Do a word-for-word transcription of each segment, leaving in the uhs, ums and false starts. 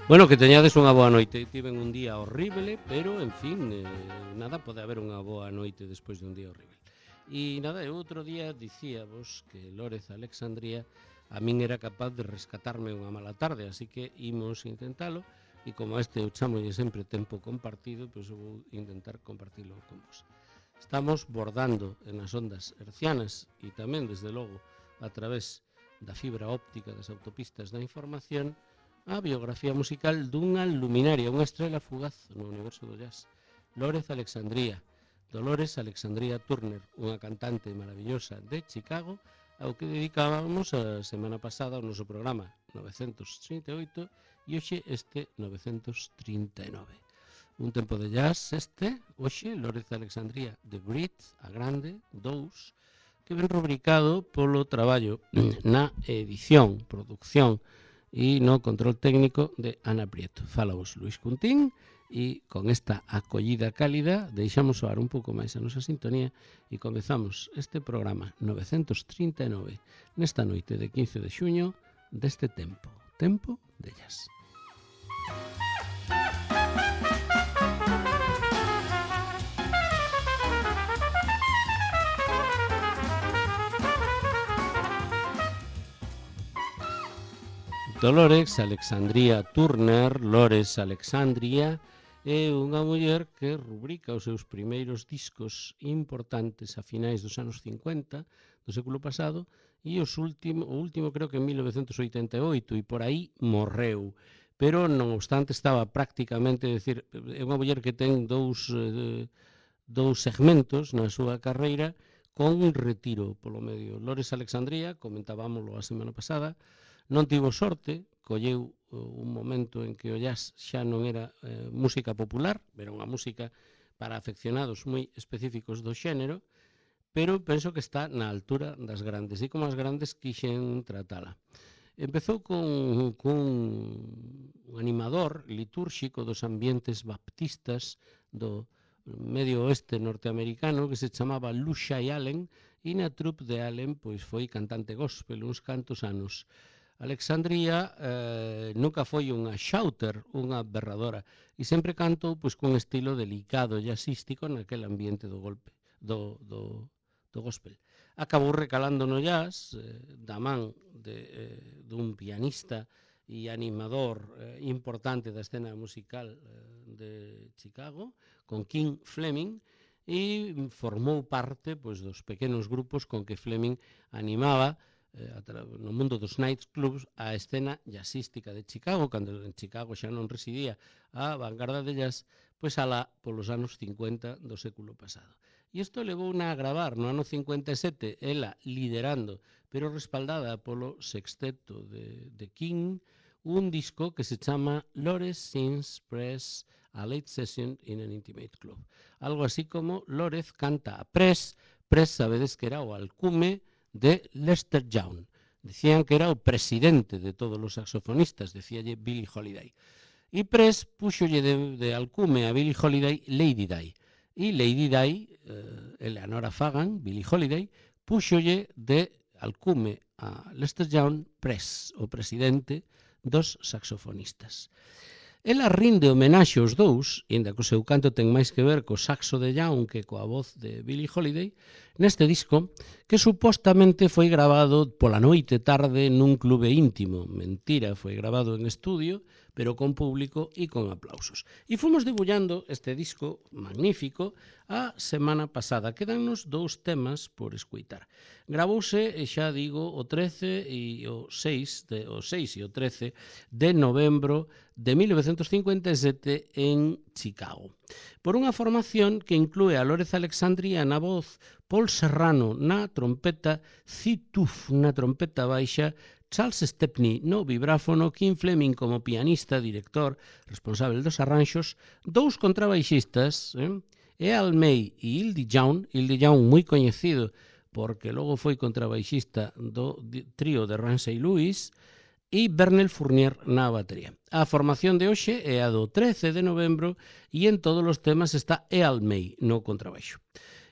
Bueno, que teñades unha boa noite. Tiven un día horrible, pero, en fin, eh, nada, pode haber unha boa noite despois dun día horrible. E nada, eu outro día dicíavos que Lórez Alexandría a min era capaz de rescatarme unha mala tarde, así que imos intentalo, e como a este eu chamolle sempre tempo compartido, pois eu vou intentar compartilo con vos. Estamos bordando en as ondas hercianas e tamén, desde logo, a través da fibra óptica das autopistas da información, a biografía musical dunha luminaria, unha estrela fugaz no universo do jazz. Lórez Alexandría, Dolores Alexandría Turner, unha cantante maravillosa de Chicago, ao que dedicábamos a semana pasada o noso programa novecentos trinta e oito e hoxe este novecentos trinta e nove. Un tempo de jazz este, hoxe, Lórez Alexandría de Brit, a grande, dous, que ven rubricado polo traballo na edición, producción e no control técnico de Ana Prieto. Falaos Luis Cuntín e con esta acollida cálida deixamos soar un pouco máis a nosa sintonía e comezamos este programa novecentos trinta e nove nesta noite de quince de xuño deste tempo, tempo de jazz. Dolores Alexandría Turner, Lores Alexandria, é unha muller que rubrica os seus primeiros discos importantes a finais dos anos cincuenta do século pasado e os último, o último creo que en mil novecentos oitenta e oito e por aí morreu. Pero non obstante estaba prácticamente, é dicir, é unha muller que ten dous, eh, dous segmentos na súa carreira con un retiro polo medio. Lores Alexandría, comentábamoslo a semana pasada, non tivo sorte, colleu un momento en que o jazz xa non era eh, música popular, era unha música para afeccionados moi específicos do xénero, pero penso que está na altura das grandes, e como as grandes quixen tratala. Empezou con, con un animador litúrxico dos ambientes baptistas do medio oeste norteamericano que se chamaba Lushai Allen, e na troupe de Allen pois foi cantante gospel uns cantos anos. Alexandría eh, nunca foi unha shouter, unha berradora, e sempre cantou pois cun estilo delicado jazzístico naquele ambiente do golpe, do, do, do gospel. Acabou recalando no jazz eh, da man de, eh, dun pianista e animador eh, importante da escena musical eh, de Chicago, con King Fleming, e formou parte pois, dos pequenos grupos con que Fleming animaba no mundo dos nightclubs a escena jazzística de Chicago, cando en Chicago xa non residía a vanguarda de jazz, pois alá polos anos cincuenta do século pasado. E isto levou a gravar no ano cincuenta e sete, ela liderando, pero respaldada polo sexteto de, de King, un disco que se chama Lores Sings Press a Late Session in an Intimate Club. Algo así como Lórez canta a Press, Press sabedes que era o alcume de Lester Young. Decían que era o presidente de todos os saxofonistas, decíalle Billie Holiday. E Press puxolle de, de alcume a Billie Holiday Lady Di. E Lady Di, eh, Eleanora Fagan, Billie Holiday, puxolle de alcume a Lester Young Press, o presidente dos saxofonistas. Ela rinde homenaxe aos dous, inda que o seu canto ten máis que ver co saxo de Young que coa voz de Billie Holiday, neste disco que supostamente foi grabado pola noite tarde nun clube íntimo. Mentira, foi grabado en estudio, pero con público e con aplausos. E fomos debullando este disco magnífico a semana pasada. Quedannos dous temas por escuitar. Gravouse, xa digo, o trece e o seis, de, o seis e o trece de novembro de mil novecentos cincuenta e sete en Chicago, por unha formación que inclúe a Lórez Alexandria na voz, Paul Serrano na trompeta, Cituf na trompeta baixa, Charles Stepney no vibráfono, King Fleming como pianista, director, responsable dos arranxos, dous contrabaixistas, eh? Earl May e Hildy Young, Hildy Young moi coñecido porque logo foi contrabaixista do trío de Ramsey Lewis, e Bernel Fournier na batería. A formación de hoxe é a do trece de novembro e en todos os temas está Earl May no contrabaixo.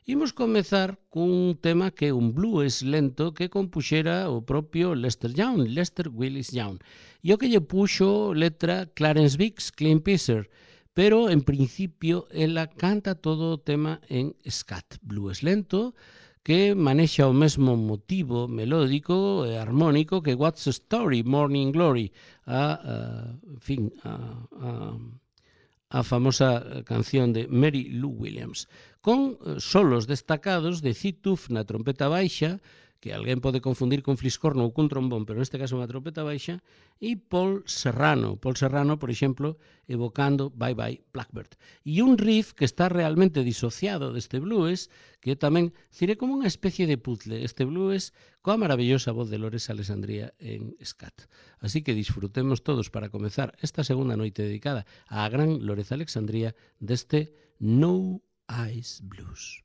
Imos comezar cun tema que é un blues lento que compuxera o propio Lester Young, Lester Willis Young. E o que lle puxo letra Clarence Biggs, Clean Pisser, pero en principio ela canta todo o tema en scat, blues lento, que manexa o mesmo motivo melódico e armónico que What's the Story, Morning Glory, a, a en fin, a, a a famosa canción de Mary Lou Williams, con solos destacados de Zituf na trompeta baixa, que alguén pode confundir con fliscorno ou cun trombón, pero neste caso unha trompeta baixa, e Paul Serrano, Paul Serrano, por exemplo, evocando Bye Bye Blackbird. E un riff que está realmente disociado deste blues, que tamén, diré, como unha especie de puzzle, este blues, coa maravillosa voz de Lores Alessandría en scat. Así que disfrutemos todos para comezar esta segunda noite dedicada á gran Lores Alexandría deste No Eyes Blues.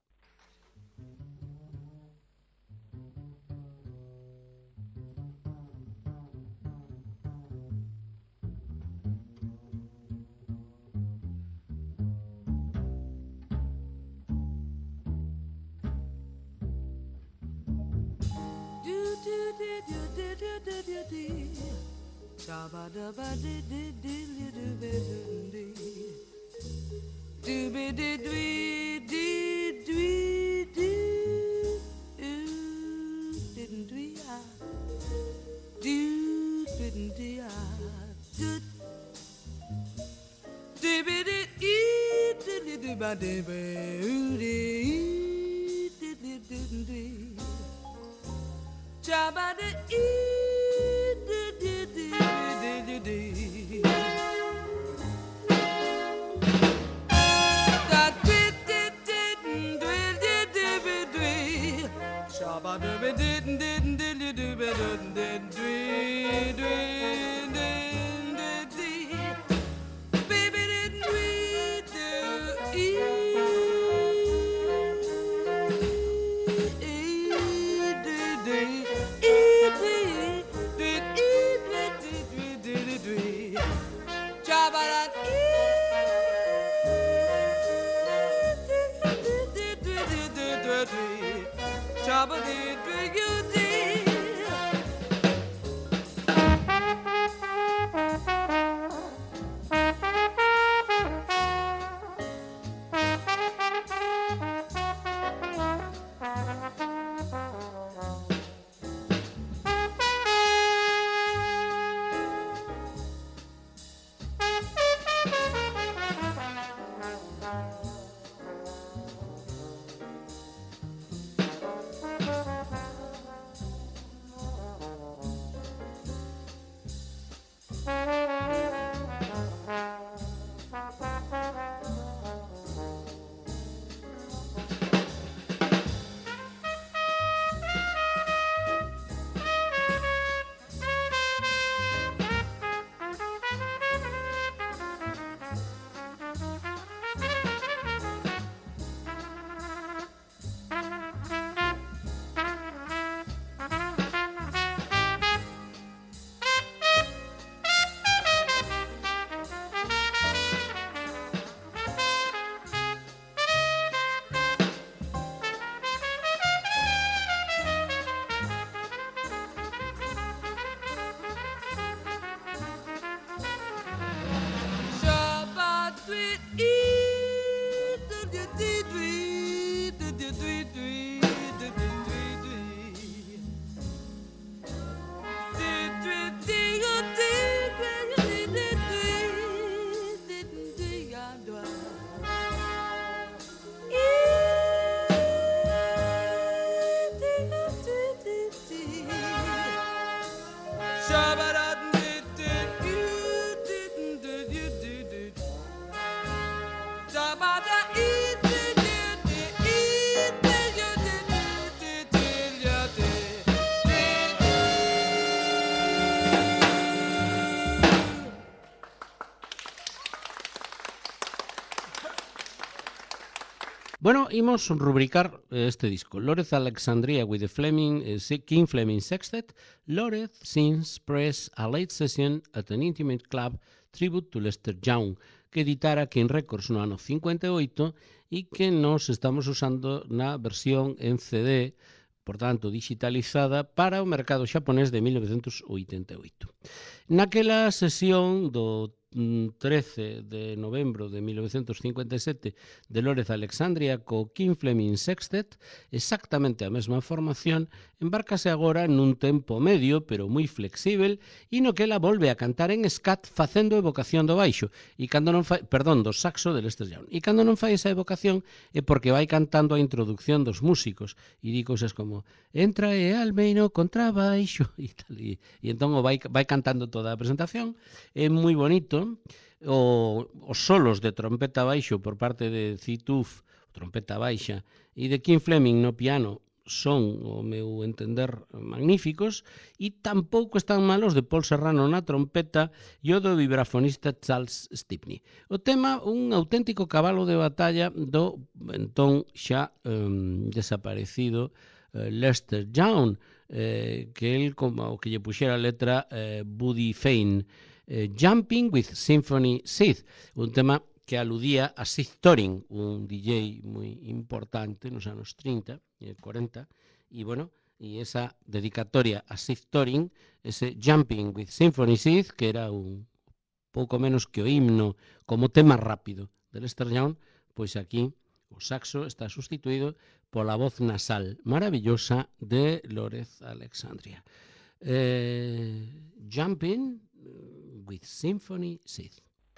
Bueno, imos rubricar este disco. Lorez Alexandria with the Fleming, uh, King Fleming Sextet. Lorez sings press a late session at an intimate club tribute to Lester Young, que editara King Records no ano cincuenta e oito e que nos estamos usando na versión en C D, por tanto, digitalizada para o mercado xaponés de mil novecentos oitenta e oito. Naquela sesión do trece de novembro de mil novecentos cincuenta e sete de Lórez Alexandria co King Fleming Sextet, exactamente a mesma formación, embárcase agora nun tempo medio, pero moi flexível, e no que ela volve a cantar en scat facendo evocación do baixo, e cando non fai, perdón, do saxo de Lester Young. E cando non fai esa evocación é porque vai cantando a introducción dos músicos, e di cousas como entra e almeino contrabaixo, e tal, e, e entón o vai, vai cantando toda a presentación. É moi bonito. O, os solos de trompeta baixo por parte de Zituf, trompeta baixa, e de King Fleming no piano son, ao meu entender, magníficos, e tampouco están malos de Paul Serrano na trompeta e o do vibrafonista Charles Stepney. O tema, un auténtico cabalo de batalla do entón xa um, desaparecido uh, Lester Young, eh, que el, como o que lle puxera a letra eh, Buddy Fane, eh, Jumping with Symphony Sid, un tema que aludía a Sid Toring, un D J moi importante nos anos trinta e cuarenta, e bueno, e esa dedicatoria a Sid Toring, ese Jumping with Symphony Sid, que era un pouco menos que o himno como tema rápido de Lester Young, pois aquí o saxo está sustituído pola voz nasal maravillosa de Lórez Alexandria. Eh, Jumping with Symphony Sid.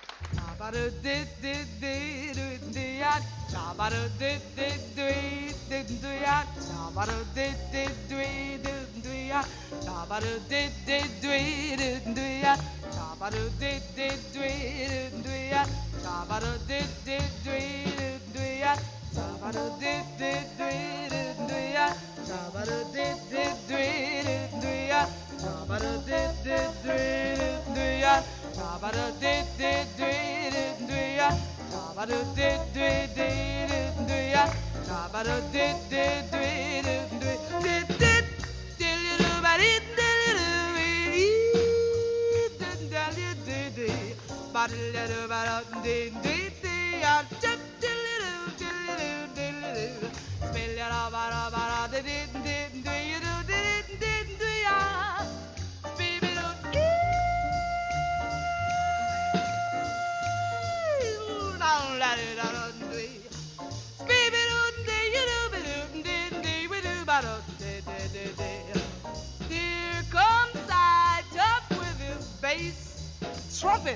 Here comes Side Up with his bass trumpet.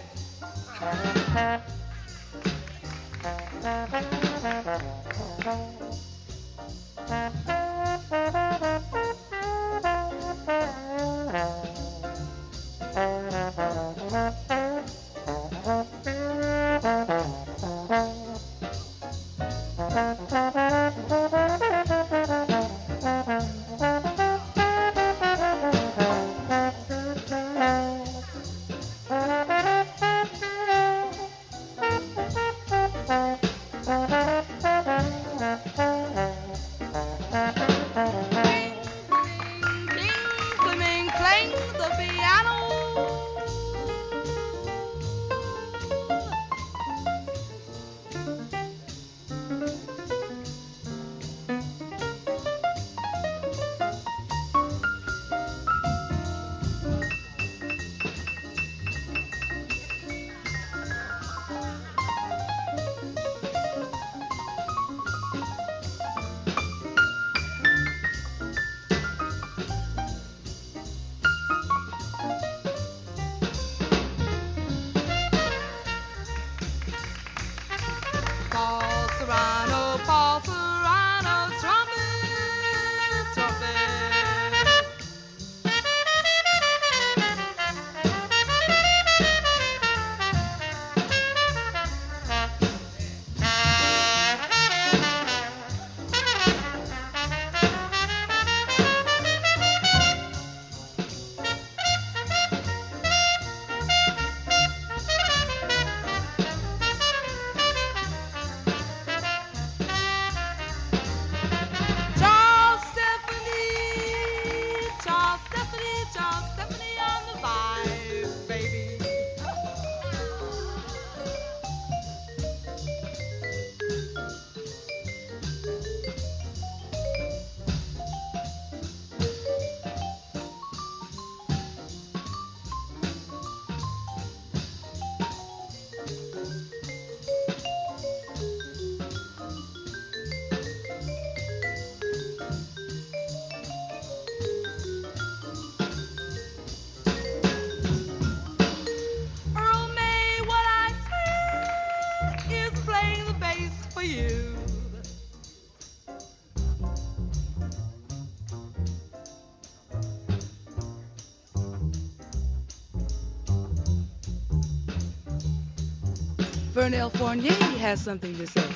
Fernell Fournier has something to say.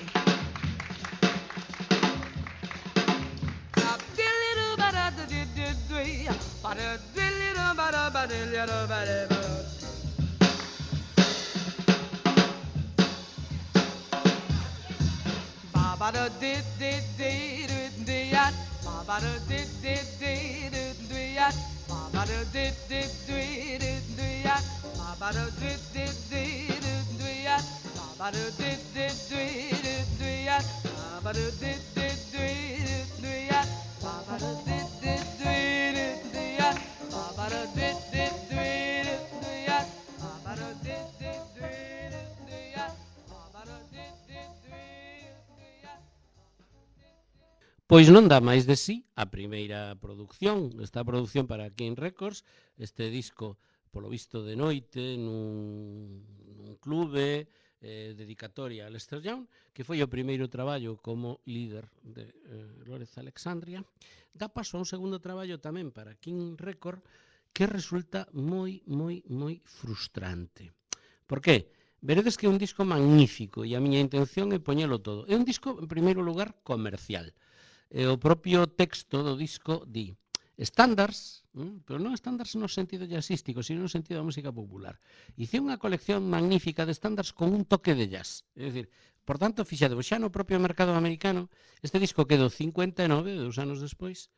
Pois non dá máis de sí a primeira produción, esta produción para King Records, este disco, polo visto de noite, nun, nun clube, eh, dedicatoria a Lester Young, que foi o primeiro traballo como líder de eh, Lorez Alexandria, dá paso a un segundo traballo tamén para King Records que resulta moi, moi, moi frustrante. Por que? Veredes que é un disco magnífico e a miña intención é poñelo todo. É un disco, en primeiro lugar, comercial. E o propio texto do disco di estándares, pero non estándares no sentido jazzístico, sino no sentido da música popular. Hice unha colección magnífica de estándares con un toque de jazz. É dicir, por tanto, fixadevos, xa no propio mercado americano, este disco quedou cincuenta e nove, dous anos despois,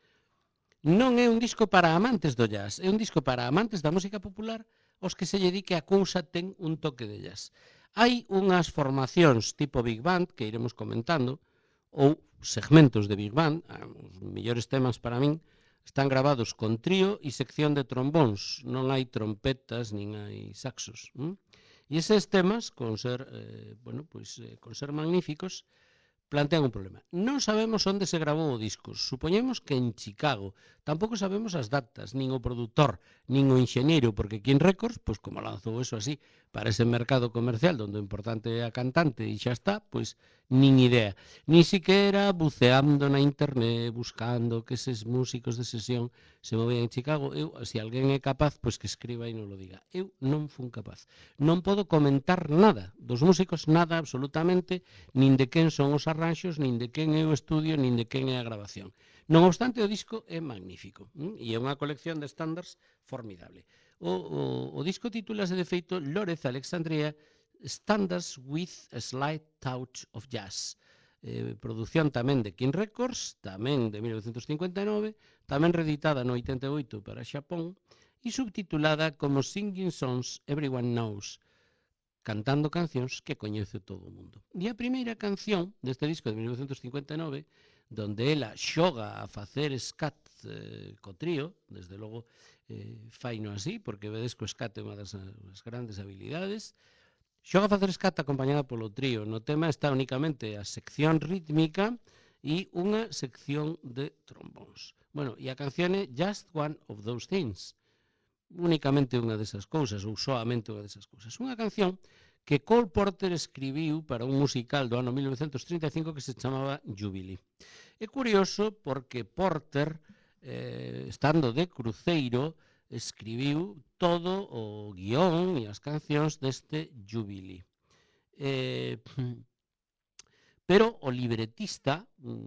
non é un disco para amantes do jazz, é un disco para amantes da música popular os que se lle di que a cousa ten un toque de jazz. Hai unhas formacións tipo Big Band, que iremos comentando, ou segmentos de Big Band, os mellores temas para min, están gravados con trío e sección de trombóns, non hai trompetas nin hai saxos. ¿m? E eses temas, con ser, eh, bueno, pues, eh, con ser magníficos, plantean un problema. Non sabemos onde se gravou o disco. Supoñemos que en Chicago. Tampouco sabemos as datas, nin o produtor, nin o enxeñeiro, porque King Records, pois como lanzou eso así, para ese mercado comercial, onde o importante é a cantante e xa está, pois nin idea. Ni siquiera buceando na internet, buscando que eses músicos de sesión se movían en Chicago. Eu, se alguén é capaz, pois que escriba e non lo diga. Eu non fun capaz. Non podo comentar nada dos músicos, nada absolutamente, nin de quen son os arranxos, nin de quen é o estudio, nin de quen é a grabación. Non obstante, o disco é magnífico ¿m? E é unha colección de estándares formidable. O, o, o disco titúlase de feito Lorez Alexandria Standards with a Slight Touch of Jazz. Eh, produción tamén de King Records, tamén de mil novecentos cincuenta e nove, tamén reeditada no oitenta e oito para Xapón e subtitulada como Singing Songs Everyone Knows, cantando cancións que coñece todo o mundo. E a primeira canción deste disco de mil novecentos cincuenta e nove, donde ela xoga a facer scat eh, co trío, desde logo eh, faino así, porque vedes que o scat é unha das, das grandes habilidades, xoga a facer scat acompañada polo trío. No tema está únicamente a sección rítmica e unha sección de trombóns. Bueno, e a canción é Just One of Those Things, únicamente unha desas cousas, ou soamente unha desas cousas. Unha canción que Cole Porter escribiu para un musical do ano mil novecentos trinta e cinco que se chamaba Jubilee. É curioso porque Porter, eh, estando de cruceiro, escribiu todo o guión e as cancións deste Jubilee. Eh, pero o libretista,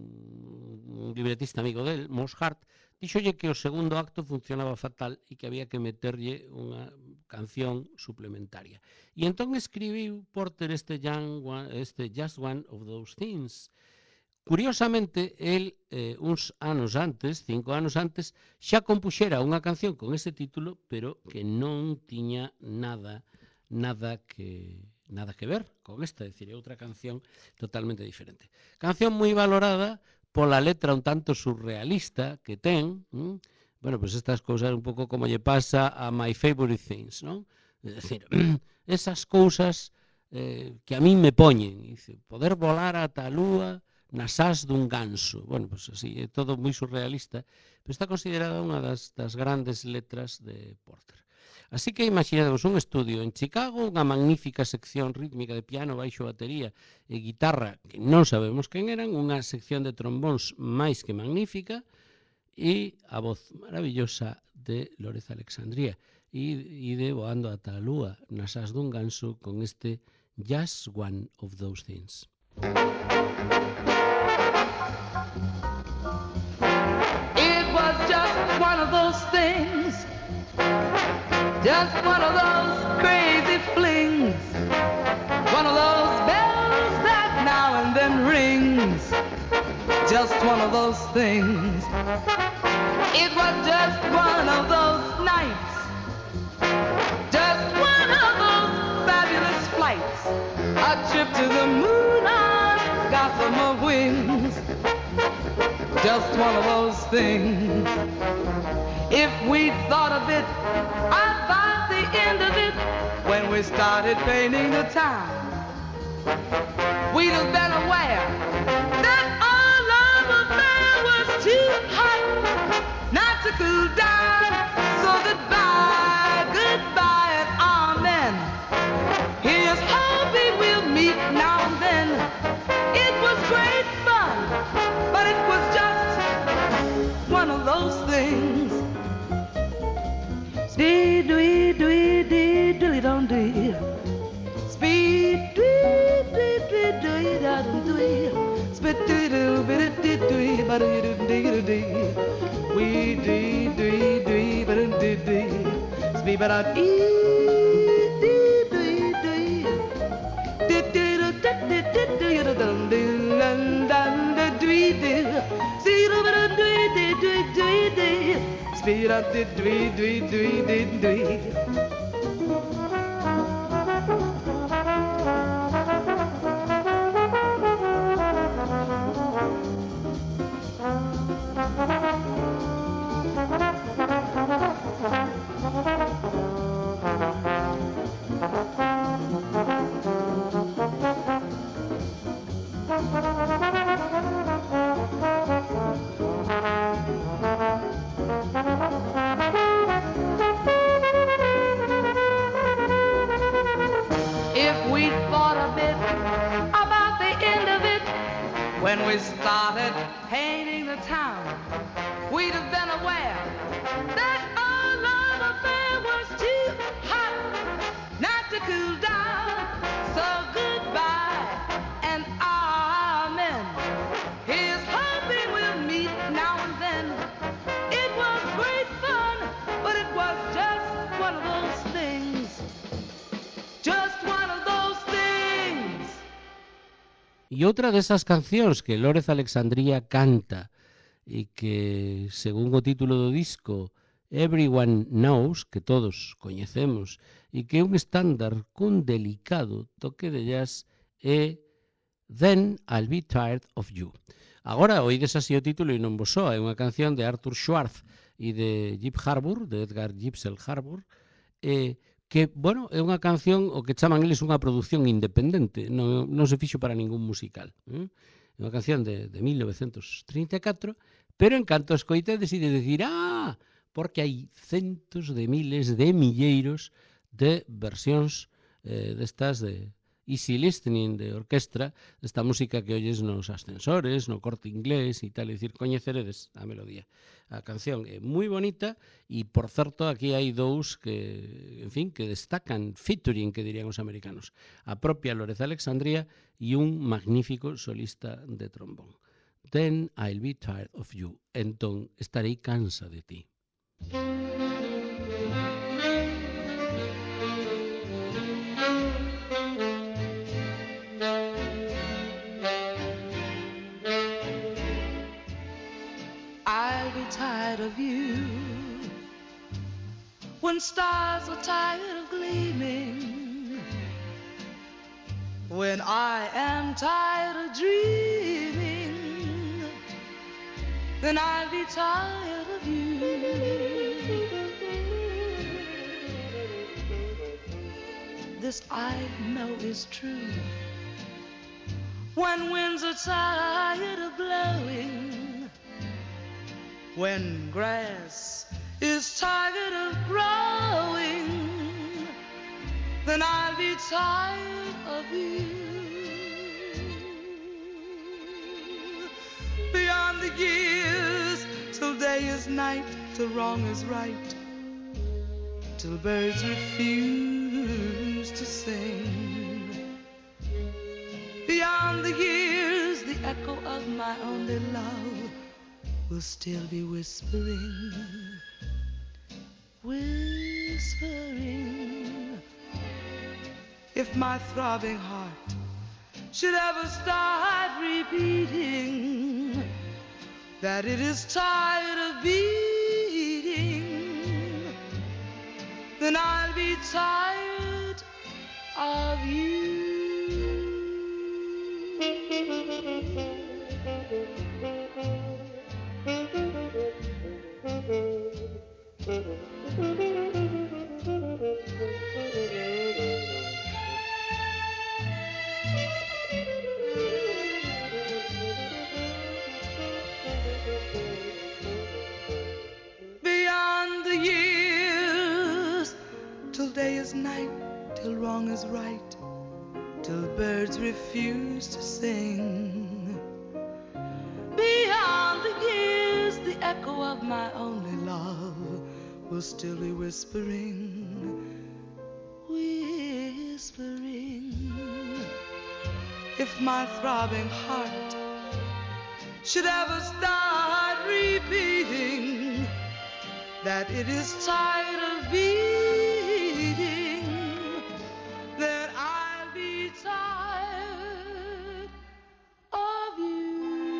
un libretista amigo del, Mos Hart, díxolle que o segundo acto funcionaba fatal e que había que meterlle unha canción suplementaria. E entón escribiu Porter este, young one, este Just One of Those Things. Curiosamente, el, eh, uns anos antes, cinco anos antes, xa compuxera unha canción con ese título, pero que non tiña nada, nada que... nada que ver con esta, é dicir, é outra canción totalmente diferente. Canción moi valorada pola letra un tanto surrealista que ten, ¿m? Bueno, pues estas cousas un pouco como lle pasa a My Favorite Things, non? É dicir, esas cousas eh, que a min me poñen, dice, poder volar ata a lúa nas ás dun ganso. Bueno, pues así, é todo moi surrealista, pero está considerada unha das, das grandes letras de Porter. Así que imaginemos un estudio en Chicago, unha magnífica sección rítmica de piano, baixo, batería e guitarra, que non sabemos quen eran, unha sección de trombóns máis que magnífica e a voz maravillosa de Lorez Alexandria e, e de Voando ata a lúa nas ás dun ganso con este Just One of Those Things. It was just one of those things, just one of those crazy flings, one of those bells that now and then rings, just one of those things. It was just one of those nights, just one of those fabulous flights, a trip to the moon on gossamer wings, just one of those things. If we thought of it about the end of it, when we started painting the town, we'd have been aware that our love affair was too hot not to cool down. So goodbye, goodbye and amen. Here's hoping we'll meet now and then. It was great fun, but it was just one of those things. Speed, dwee, dwee, dee, dilly, don't dee. Speed, dwee, dwee, dwee, dwee, da, dum, dwee. Spit, dwee, doo, bit, dee, dwee, ba, dee, doo, dee, dee. Wee, dee, dwee, dwee, ba, dee, dee, dee. Speed, ba, da, dee, dee, dwee, dwee. Dee, dee, doo, dee, dee, dee, dee, doo, dum, dee, dum, dum, dee, dwee, dee. See, doo, ba, da, dwee, dee, dwee, dwee, dee. Speed up, dee, dwee, dwee, dwee, dee, dwee. If we thought a bit about the end of it, when we started painting the town, we'd have been aware that our love affair was too hot not to cool down. So goodbye and amen. Here's hoping we'll meet now and then. It was great fun, but it was just one of those things. Just one of those things. E outra desas cancións que Lórez Alexandría canta e que, según o título do disco, Everyone Knows, que todos coñecemos, e que é un estándar cun delicado toque de jazz, é Then I'll Be Tired of You. Agora oídes así o título e non vos soa, é unha canción de Arthur Schwartz e de Jip Harbour, de Edgar Gipsel Harbour, e que, bueno, é unha canción o que chaman eles unha produción independente, non, non se fixo para ningún musical. Eh? É unha canción de, de mil novecentos trinta e catro, pero en canto escoitedes e de decir, ah, porque hai centos de miles de milleiros de versións eh, destas de easy listening de orquestra, desta música que oyes nos ascensores, no Corte Inglés e tal, é dicir, coñeceredes a melodía. A canción é moi bonita e, por certo, aquí hai dous que, en fin, que destacan featuring, que dirían os americanos. A propia Lórez Alexandría e un magnífico solista de trombón. Then I'll be tired of you. Entón, estarei cansa de ti. I'll be tired of you when stars are tired of gleaming, when I am tired of dreaming, then I'll be tired of you. This I know is true. When winds are tired of blowing, when grass is tired of growing, then I'll be tired of you. Beyond the years, till day is night, till wrong is right, till birds refuse to sing, Beyond the years, the echo of my only love will still be whispering, whispering. If my throbbing heart should ever start repeating that it is tired of beating, then I'll be tired of you. Beyond the years, till day is night, till wrong is right, till birds refuse to sing. Beyond the years, the echo of my only love will still be whispering, whispering. If my throbbing heart should ever start repeating that it is tired of beating, then I'll be tired of you.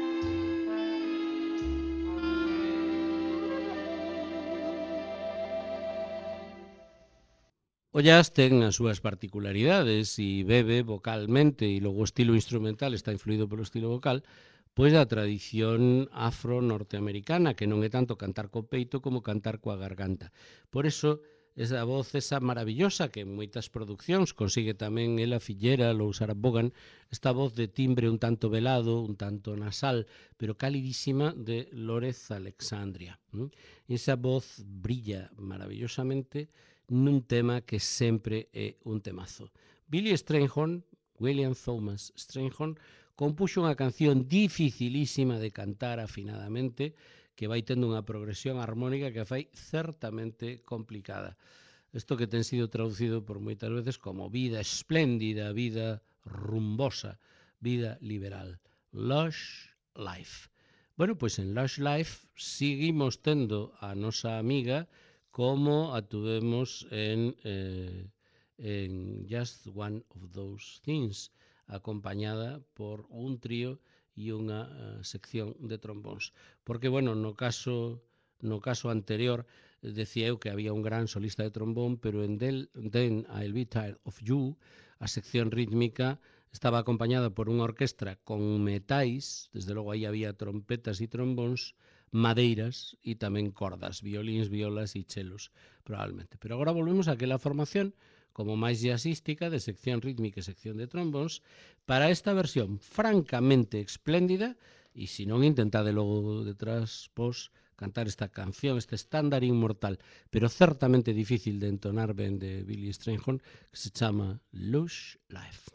O jazz ten as súas particularidades e bebe vocalmente e logo o estilo instrumental está influído polo estilo vocal, pois da tradición afro-norteamericana, que non é tanto cantar co peito como cantar coa garganta. Por eso, esa voz, esa maravillosa, que en moitas producións consigue tamén Ella Fitzgerald ou Sarah Vaughan, esta voz de timbre un tanto velado, un tanto nasal, pero calidísima de Lorez Alexandria. Esa voz brilla maravillosamente nun tema que sempre é un temazo. Billy Strayhorn, William Thomas Strayhorn, compuxo unha canción dificilísima de cantar afinadamente, que vai tendo unha progresión armónica que fai certamente complicada. Isto que ten sido traducido por moitas veces como vida espléndida, vida rumbosa, vida liberal. Lush Life. Bueno, pois en Lush Life seguimos tendo a nosa amiga como a tuvemos en, eh, en Just One of Those Things, acompañada por un trío e unha uh, sección de trombóns. Porque, bueno, no caso, no caso anterior, decía eu que había un gran solista de trombón, pero en del, Then I'll Be Tired of You, a sección rítmica estaba acompañada por unha orquestra con metais, desde logo aí había trompetas e trombóns, madeiras e tamén cordas, violíns, violas e chelos, probablemente. Pero agora volvemos a aquela formación como máis jazzística de sección rítmica e sección de trombóns para esta versión francamente espléndida e se non intentade logo detrás pos cantar esta canción, este estándar inmortal, pero certamente difícil de entonar ben de Billy Strayhorn, que se chama Lush Life.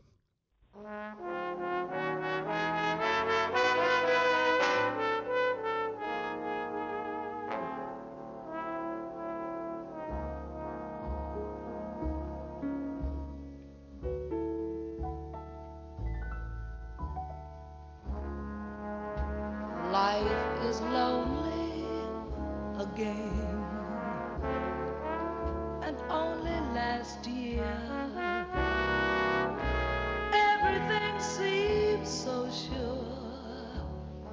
Life is lonely again, and only last year everything seemed so sure.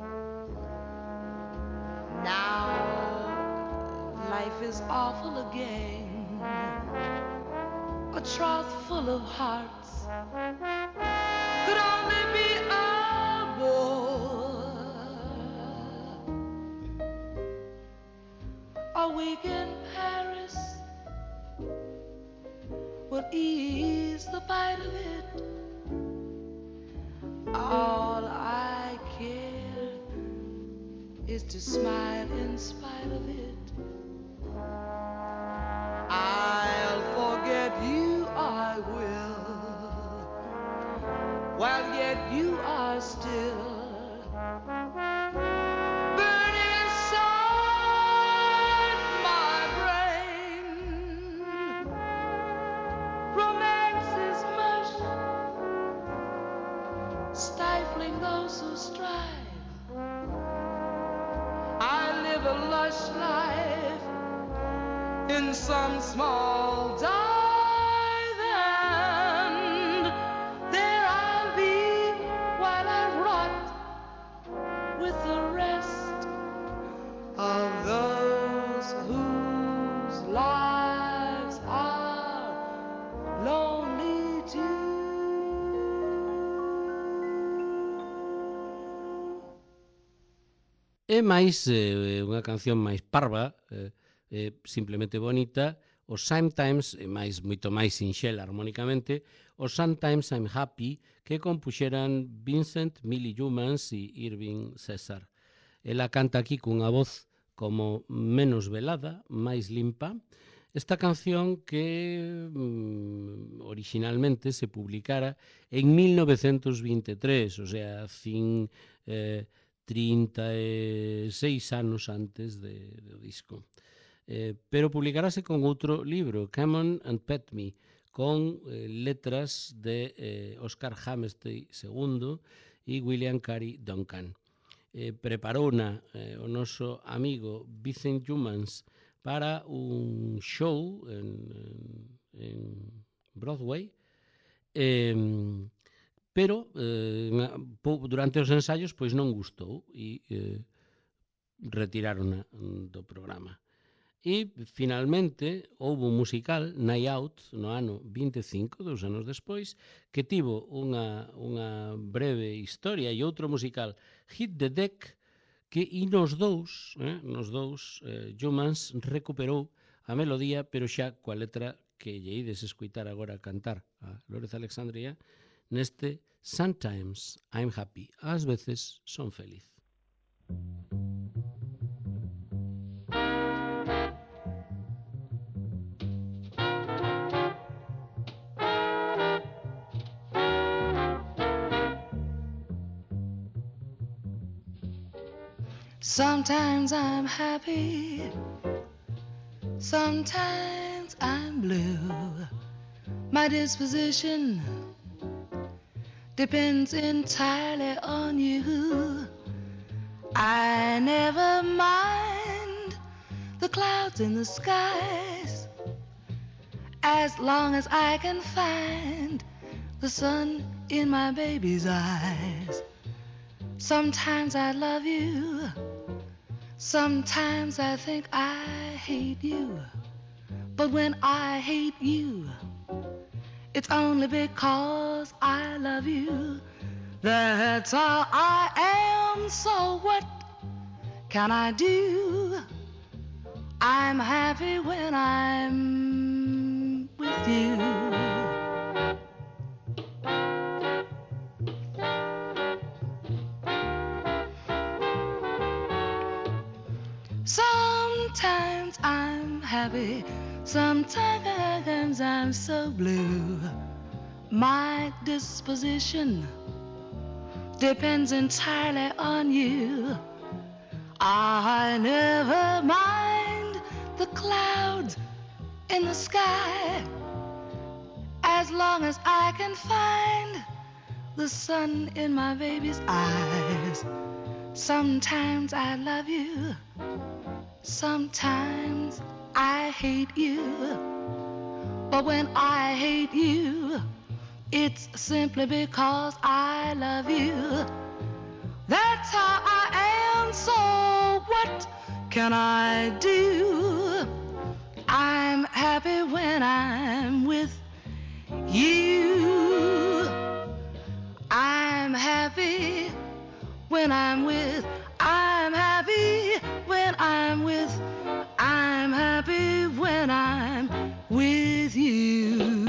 Now life is awful again, a trough full of hearts could only be a bore. A week in Paris will ease the bite of it. All I care is to smile in spite of it. I'll forget you, I will, while yet you are still stifle a lush life in some small dive, and there I'll be while I rot with the rest of those whose lives are lonely too. É máis eh, unha canción máis parva, eh, eh, simplemente bonita. O Sometimes é máis, moito máis sinxela armónicamente. O Sometimes I'm Happy, que compuxeran Vincent, Millie Humans e Irving César. Ela canta aquí cunha voz como menos velada, máis limpa. Esta canción que mm, originalmente se publicara en mil novecentos vinte e tres, o sea, fin... Eh, trinta e seis anos antes de, do disco. Eh, pero publicarase con outro libro, Come On and Pet Me, con eh, letras de eh, Oscar Hammerstein segundo e William Carey Duncan. Eh, preparouna eh, o noso amigo Vincent Humans para un show en, en, en Broadway, eh, pero eh, durante os ensaios pois non gustou e eh, retirárona do programa. E finalmente houve un musical, Night Out, no ano vinte e cinco, dous anos despois, que tivo unha, unha breve historia, e outro musical, Hit the Deck, que e nos dous, eh, nos dous, eh, Humans recuperou a melodía, pero xa coa letra que lle ides escuitar agora cantar a Lórez Alexandria, neste Sometimes I'm Happy, ás veces son feliz. Sometimes I'm happy, sometimes I'm blue. My disposition depends entirely on you. I never mind the clouds in the skies as long as I can find the sun in my baby's eyes. Sometimes I love you, sometimes I think I hate you. But when I hate you, it's only because I love you. That's how I am, so what can I do? I'm happy when I'm with you. Sometimes I'm happy, sometimes I'm so blue. My disposition depends entirely on you. I never mind the clouds in the sky as long as I can find the sun in my baby's eyes. Sometimes I love you, sometimes I hate you. But when I hate you, it's simply because I love you. That's how I am, so what can I do? I'm happy when I'm with you. I'm happy when I'm with, I'm happy when I'm with, I'm happy when I'm with you.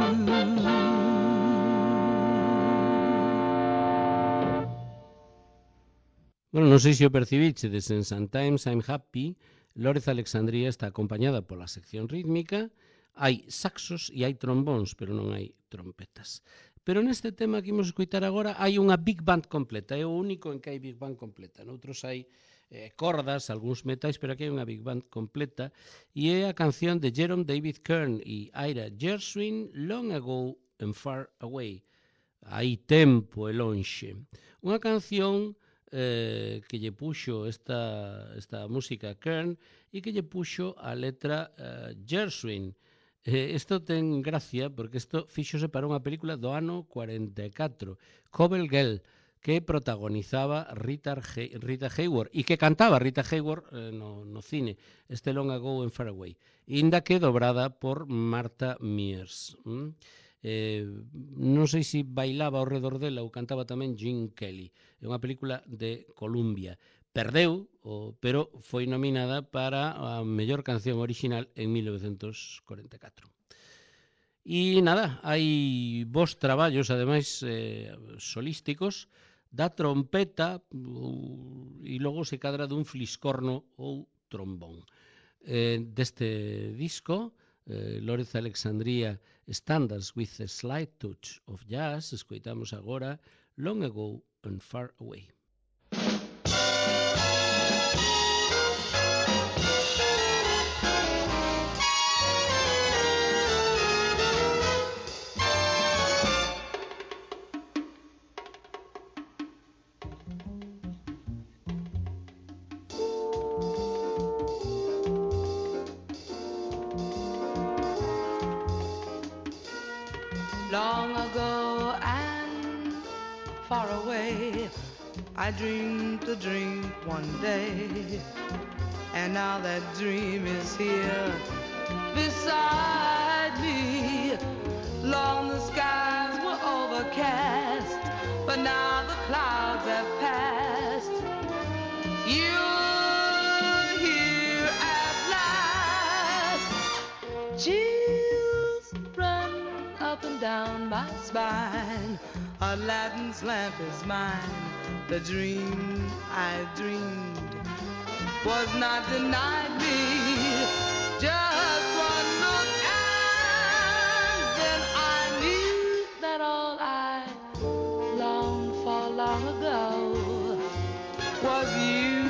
Bueno, non sei se o percibichedes, en Sometimes I'm Happy, Lórez Alexandria está acompañada pola sección rítmica, hai saxos e hai trombóns, pero non hai trompetas. Pero neste tema que imos escoitar agora hai unha big band completa, é o único en que hai big band completa. Noutros hai eh, cordas, algúns metais, pero aquí hai unha big band completa, e é a canción de Jerome David Kern e Ira Gershwin, Long Ago and Far Away, hai tempo e lonxe. Unha canción eh, que lle puxo esta, esta música Kern e que lle puxo a letra eh, Gershwin. Eh, isto ten gracia porque isto fíxose para unha película do ano cuarenta e catro, Cobble Girl, que protagonizaba Rita, He Rita Hayworth e que cantaba Rita Hayworth eh, no, no cine, este Long Ago and Far Away, inda que dobrada por Martha Mears. Mm? Eh, non sei se bailaba ao redor dela ou cantaba tamén Gene Kelly. É unha película de Columbia. Perdeu, o, pero foi nominada para a mellor canción original en mil novecentos cuarenta e catro. E nada, hai vos traballos, ademais, eh, solísticos, da trompeta ou, e logo se cadra dun fliscorno ou trombón. Eh, deste disco, eh, Lawrence Alexandria Standards with a Slight Touch of Jazz, escoitamos agora Long Ago and Far Away. Long ago and far away, I dreamed a dream one day, and now that dream is here beside me. Long the skies were overcast, but now the clouds have passed. You're here at last. Chills run up and down my spine. Aladdin's lamp is mine. The dream I dreamed was not denied me. Just one look and then I knew that all I longed for long ago was you.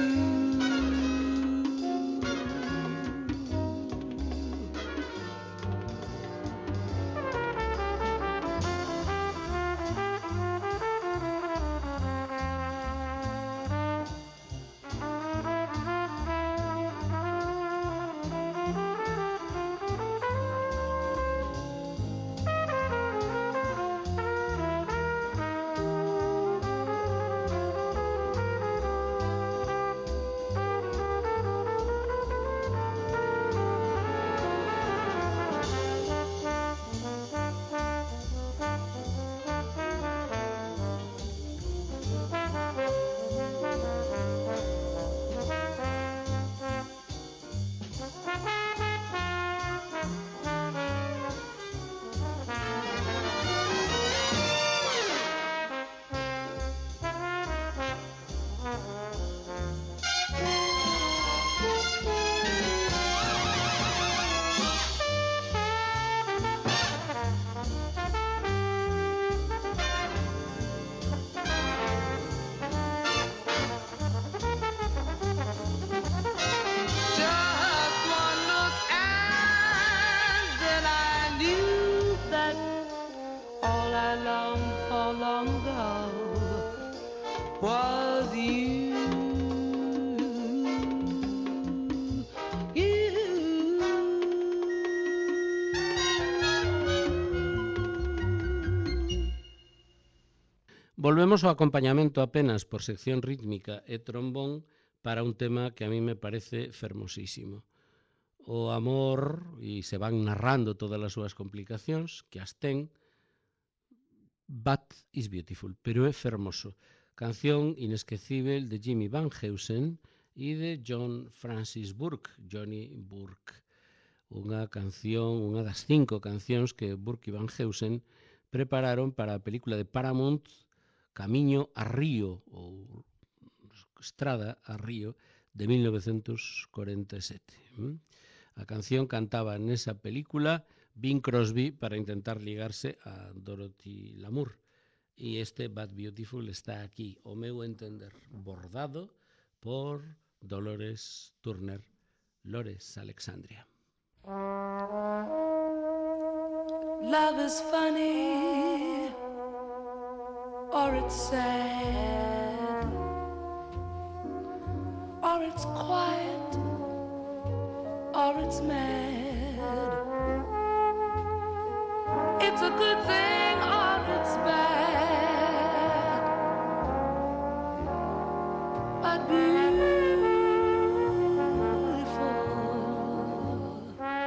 Was you, you. Volvemos ao acompañamento apenas por sección rítmica e trombón para un tema que a mí me parece fermosísimo. O amor, e se van narrando todas as súas complicacións, que as ten, but is beautiful, pero é fermoso. Canción inesquecível de Jimmy Van Heusen e de John Francis Burke, Johnny Burke. Unha canción, unha das cinco cancións que Burke e Van Heusen prepararon para a película de Paramount Camiño a Río, ou Estrada a Río, de mil novecentos cuarenta e sete. A canción cantaba nesa película Bing Crosby para intentar ligarse a Dorothy Lamour. E este Bad Beautiful está aquí, o meu entender, bordado por Dolores Turner, Lores Alexandria. Love is funny or it's sad. or it's quiet, or it's mad. It's a good thing or it's bad, but beautiful,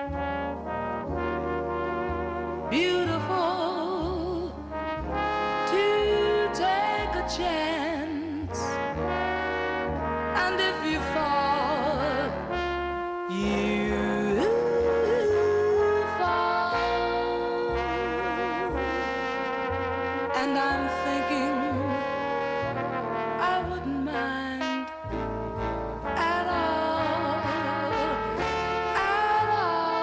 beautiful to take a chance. And if you fall, you fall. And I'm thinking I wouldn't mind at all, at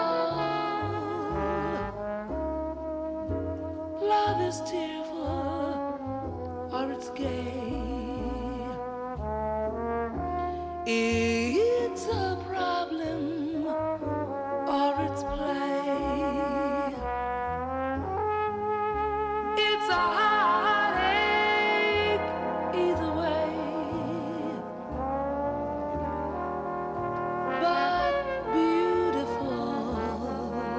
all. Love is tearful or it's gay. It's a problem or it's play. It's a heartache either way. But beautiful.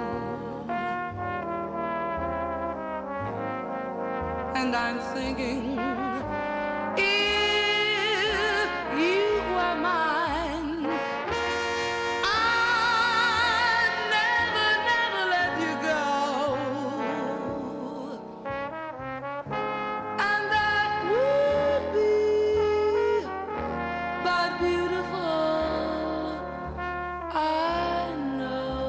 And I'm thinking, if you were mine, I'd never, never let you go. And that would be but beautiful, I know.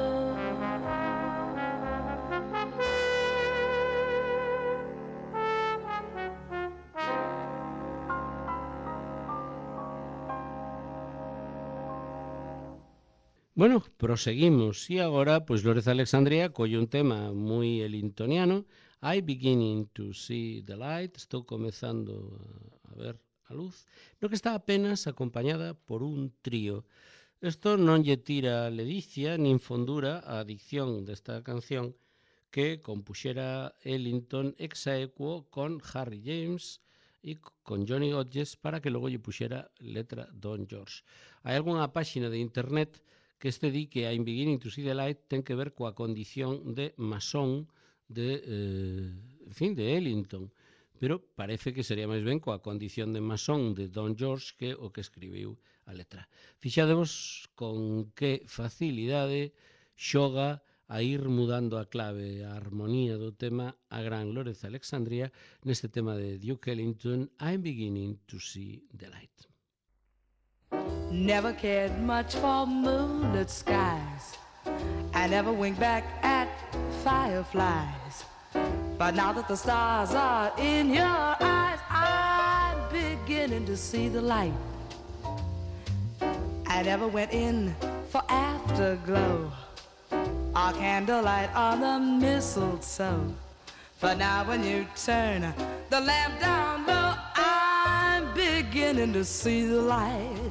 Bueno, proseguimos e agora, pois Lórez Alexandria colle un tema moi elintoniano, I beginning to see the light, estou comezando a ver a luz, no que está apenas acompañada por un trío. Isto non lle tira ledicia nin fondura a dicción desta canción que compuxera Ellington ex aequo con Harry James e con Johnny Hodges para que logo lle puxera letra Don George. Hai algunha páxina de internet que este di que I'm beginning to see the light ten que ver coa condición de masón de, eh, en fin, de Ellington, pero parece que sería máis ben coa condición de masón de Don George que o que escribiu a letra. Fixadevos con que facilidade xoga a ir mudando a clave, a armonía do tema a gran Lórez Alexandria neste tema de Duke Ellington, I'm beginning to see the light. Never cared much for moonlit skies. I never winked back at fireflies. But now that the stars are in your eyes, I'm beginning to see the light. I never went in for afterglow or candlelight on the mistletoe. But now when you turn the lamp down low, I'm beginning to see the light.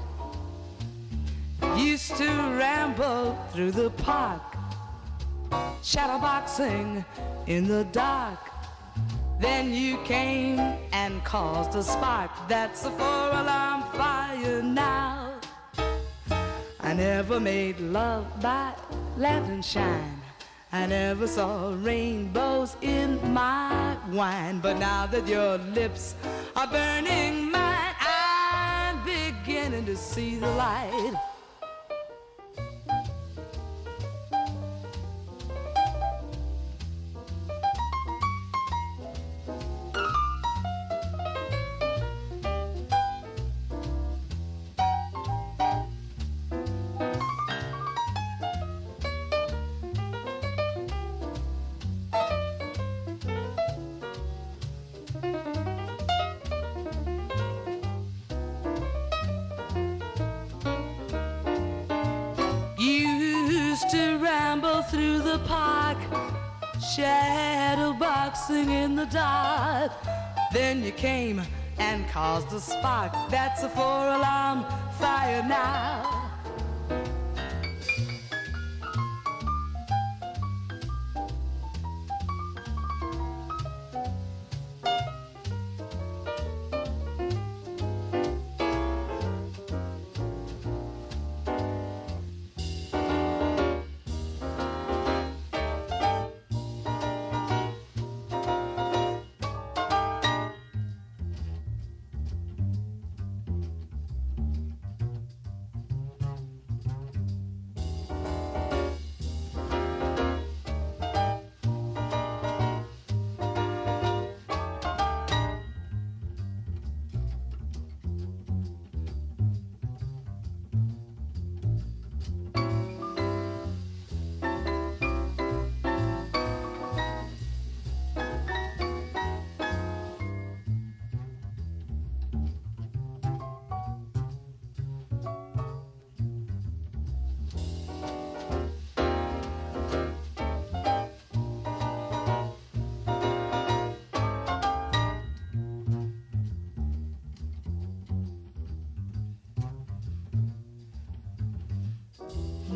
Used to ramble through the park, shadowboxing in the dark. Then you came and caused a spark. That's a four-alarm fire now. I never made love by lantern shine. I never saw rainbows in my wine. But now that your lips are burning mine, I'm beginning to see the light. Through the park, shadow boxing in the dark. Then you came and caused a spark. That's a four-alarm fire now.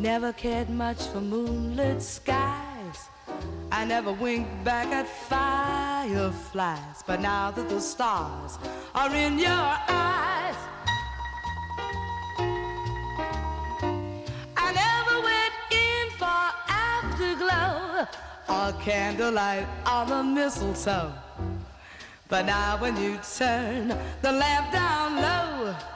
never cared much for moonlit skies. I never winked back at fireflies. But now that the stars are in your eyes, I never went in for afterglow or candlelight on the mistletoe. But now when you turn the lamp down low,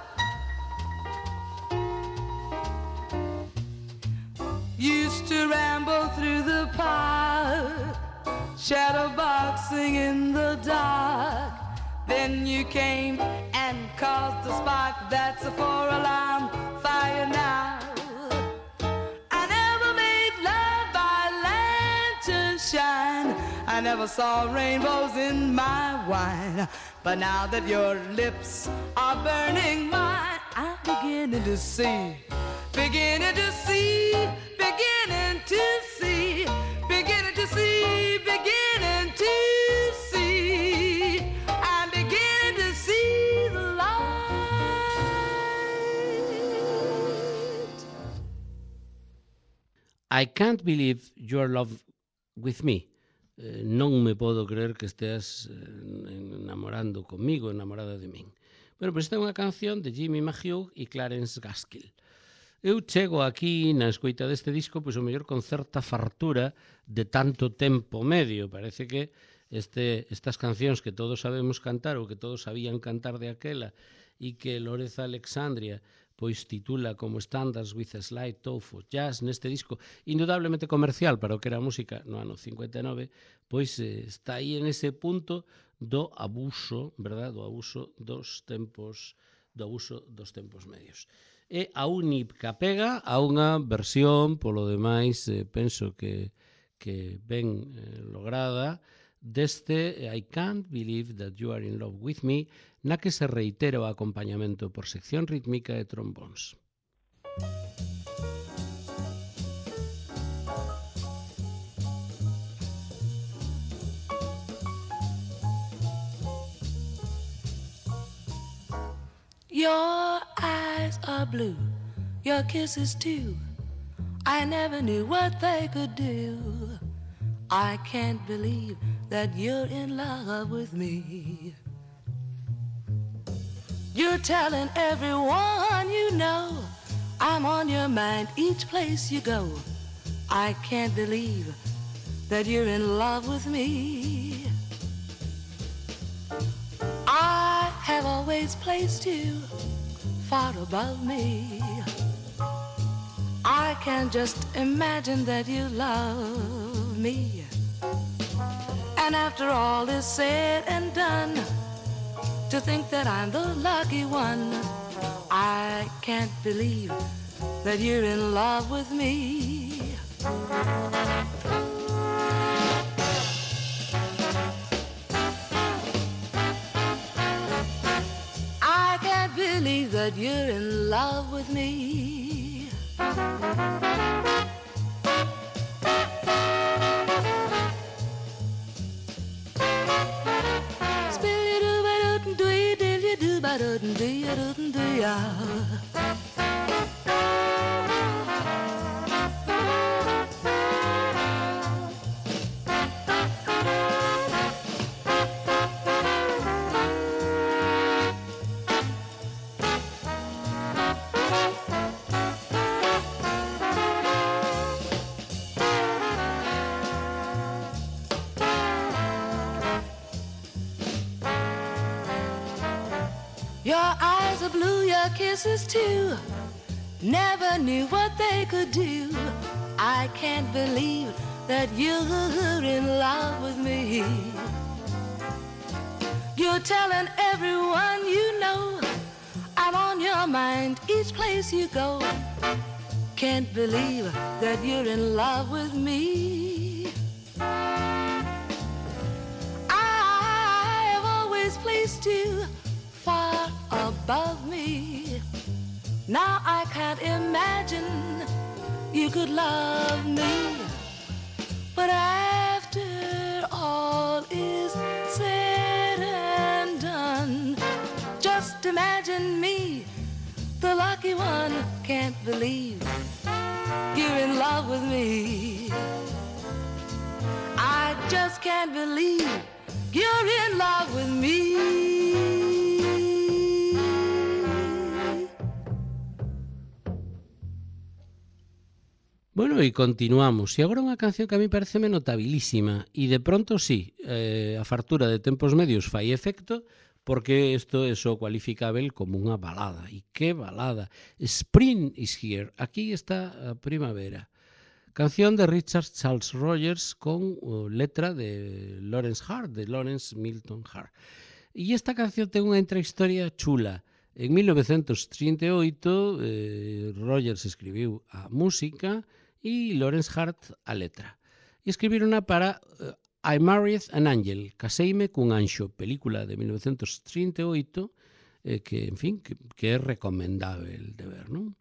used to ramble through the park, shadowboxing in the dark. Then you came and caused the spark. That's a four-alarm fire now. I never made love by lantern shine. I never saw rainbows in my wine. But now that your lips are burning mine, I'm beginning to see, beginning to see, beginning to see, beginning to see, beginning to see. I'm beginning to see the light. I can't believe you're in love with me. Eh, non me podo creer que esteas eh, enamorando comigo, enamorada de min. Bueno, pois esta é unha canción de Jimmy McHugh e Clarence Gaskill. Eu chego aquí na escoita deste disco pois o mellor con certa fartura de tanto tempo medio. Parece que este, estas cancións que todos sabemos cantar ou que todos sabían cantar de aquela e que Loreza Alexandria pois titula como Standards with a Slight Touch of Jazz neste disco indudablemente comercial para o que era a música no ano cincuenta e nove, pois eh, está aí en ese punto do abuso, verdad, do abuso dos tempos, do abuso dos tempos medios. É a única pega a unha versión, polo demais, eh, penso que, que ben eh, lograda, deste I Can't Believe That You Are In Love With Me, na que se reitera o acompañamento por sección rítmica e trombóns. Your eyes are blue, your kisses too. I never knew what they could do. I can't believe that you're in love with me. You're telling everyone you know I'm on your mind each place you go. I can't believe that you're in love with me. I have always placed you far above me. I can just imagine that you love me. And after all is said and done, to think that I'm the lucky one, I can't believe that you're in love with me. I can't believe that you're in love with me. Your eyes are blue, your kisses too. Never knew what they could do. I can't believe that you're in love with me. You're telling everyone you know I'm on your mind each place you go. Can't believe that you're in love with me. I have always placed you far above me. Now I can't imagine you could love me. But after all is said and done, just imagine me, the lucky one. Can't believe you love with me. I just can't believe you're in love with me. Bueno, e continuamos. E agora unha canción que a mí pareceme notabilísima. E de pronto, sí, eh, a fartura de tempos medios fai efecto, porque isto é só cualificável como unha balada. E que balada! Spring is here. Aquí está a primavera. Canción de Richard Charles Rogers con uh, letra de Lawrence Hart, de Lawrence Milton Hart. E esta canción ten unha intrahistoria chula. En mil novecentos trinta e oito, eh, Rogers escribiu a música e Lawrence Hart a letra. E escribirona para uh, I Married an Angel, Caseime cun anxo, película de mil novecentos trinta e oito, eh, que, en fin, que, que é recomendável de ver, non?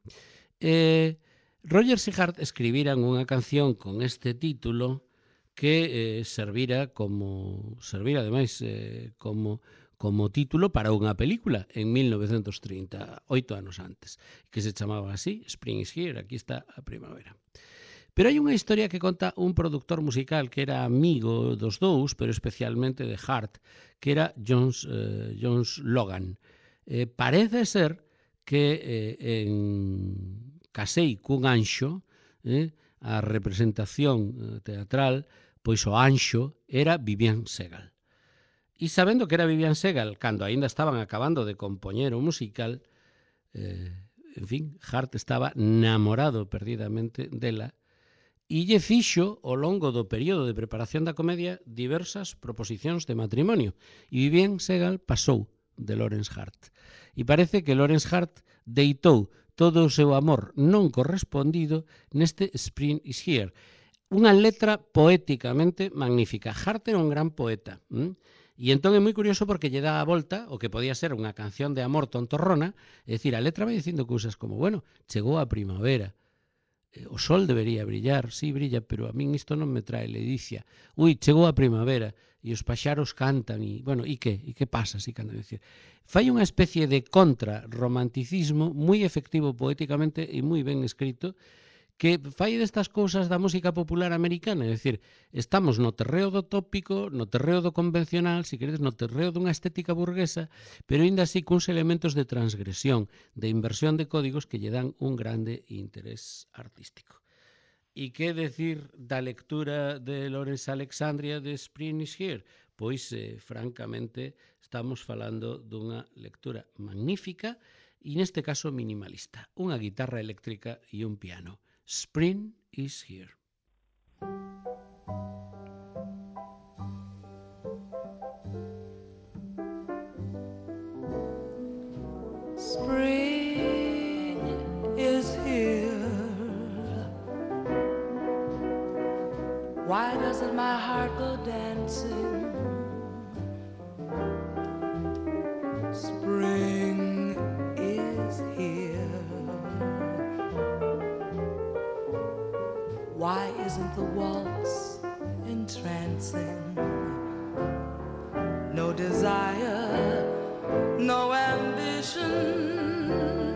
Eh, Rogers e Hart escribiran unha canción con este título que eh, servira como servira ademais eh, como como título para unha película en mil novecentos trinta, oito anos antes, que se chamaba así, Spring is Here, aquí está a primavera. Pero hai unha historia que conta un productor musical que era amigo dos dous, pero especialmente de Hart, que era Jones, eh, Jones Logan. Eh, parece ser que eh, en Casei cun anxo, eh, a representación teatral, pois o anxo era Vivian Segal. E sabendo que era Vivian Segal, cando aínda estaban acabando de compoñer o musical, eh, en fin, Hart estaba namorado perdidamente dela, e lle fixo, ao longo do período de preparación da comedia, diversas proposicións de matrimonio. E Vivian Segal pasou de Lawrence Hart. E parece que Lawrence Hart deitou todo o seu amor non correspondido neste Spring is Here. Unha letra poéticamente magnífica. Hart era un gran poeta. ¿m? E entón é moi curioso porque lle dá a volta o que podía ser unha canción de amor tontorrona, é dicir, a letra vai dicindo cousas como, bueno, chegou a primavera, o sol debería brillar, sí, brilla, pero a min isto non me trae ledicia. Ui, chegou a primavera e os paxaros cantan e, bueno, e que? E que pasa? Si cantan, dicir, fai unha especie de contra-romanticismo moi efectivo poéticamente e moi ben escrito, que fai destas cousas da música popular americana, é dicir, estamos no terreo do tópico, no terreo do convencional, se queredes, no terreo dunha estética burguesa, pero ainda así cuns elementos de transgresión, de inversión de códigos que lle dan un grande interés artístico. E que decir da lectura de Lawrence Alexandria de Spring is Here? Pois, eh, francamente, estamos falando dunha lectura magnífica e, neste caso, minimalista. Unha guitarra eléctrica e un piano. Spring is here. Spring is here. Why doesn't my heart go dancing? Spring is here. Why isn't the waltz entrancing? No desire, no ambition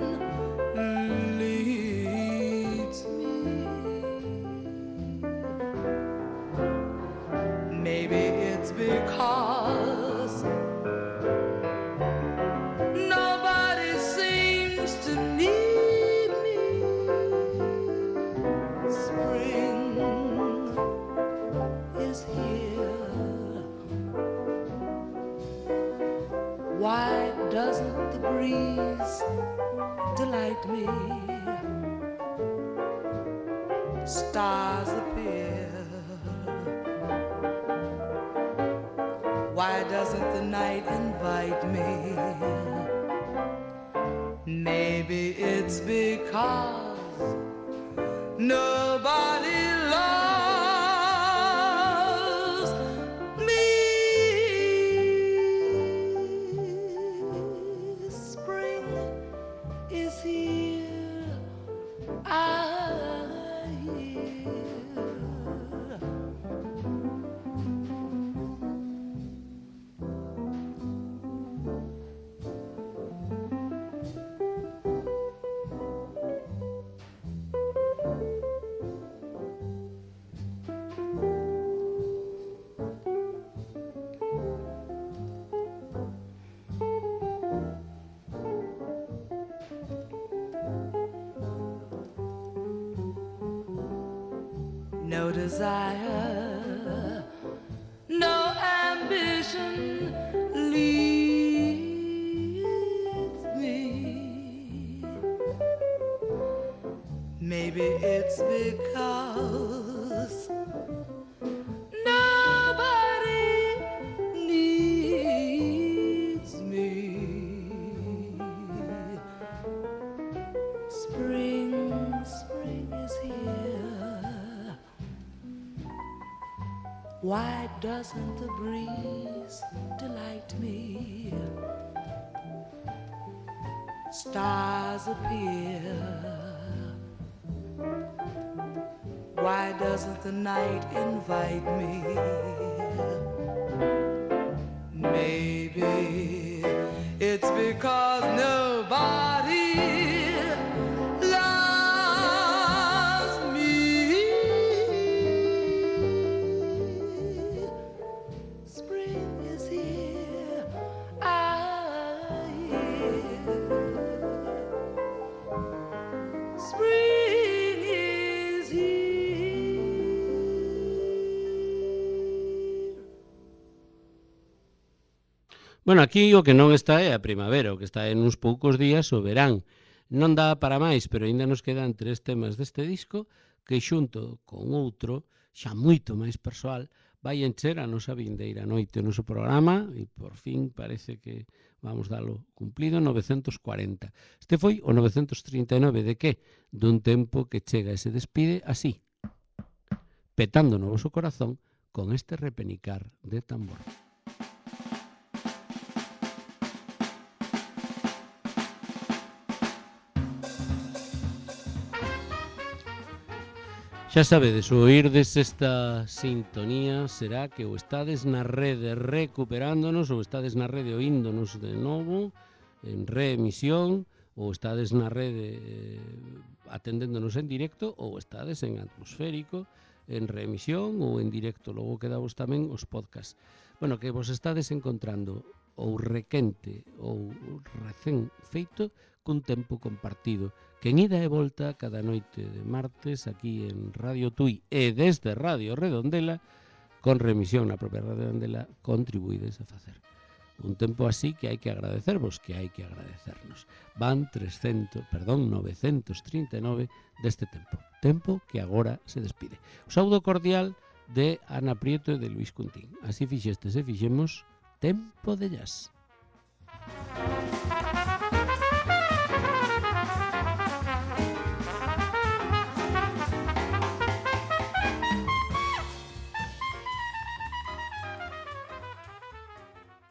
leads me. Maybe it's because nobody seems to need me. Spring is here. Why doesn't the breeze delight me? Stars appear. Why doesn't the night invite me? Maybe it's because nobody loves me. Spring is here. I hear. no desire, no ambition leads me. Maybe it's because nobody needs me. Spring, spring is here. Why doesn't the breeze delight me? Stars appear. Why doesn't the night invite me? Maybe it's because nobody loves me. Spring is here, I hear. Spring is here. Bueno, aquí o que non está é a primavera, o que está en uns poucos días o verán. Non dá para máis, pero aínda nos quedan tres temas deste disco que xunto con outro, xa moito máis persoal, vai encher a nosa vindeira noite o noso programa e por fin parece que vamos dalo cumplido novecentos cuarenta. Este foi o novecentos trinta e nove de que? Dun tempo que chega e se despide así, petando no voso corazón con este repenicar de tambor. Xa sabedes, o oírdes esta sintonía será que o estades na rede recuperándonos ou estades na rede oíndonos de novo en reemisión ou estades na rede eh, atendéndonos en directo ou estades en atmosférico en reemisión ou en directo. Logo quedamos tamén os podcasts. Bueno, que vos estades encontrando ou requente ou recén feito cun tempo compartido que en ida e volta cada noite de martes aquí en Radio Tui e desde Radio Redondela con remisión na propia Radio Redondela contribuídes a facer un tempo así que hai que agradecervos, que hai que agradecernos. Van trescentos, perdón, novecentos trinta e nove deste tempo, tempo que agora se despide. O saúdo cordial de Ana Prieto e de Luis Cuntín. Así fixestes e fixemos Tempo de Jazz.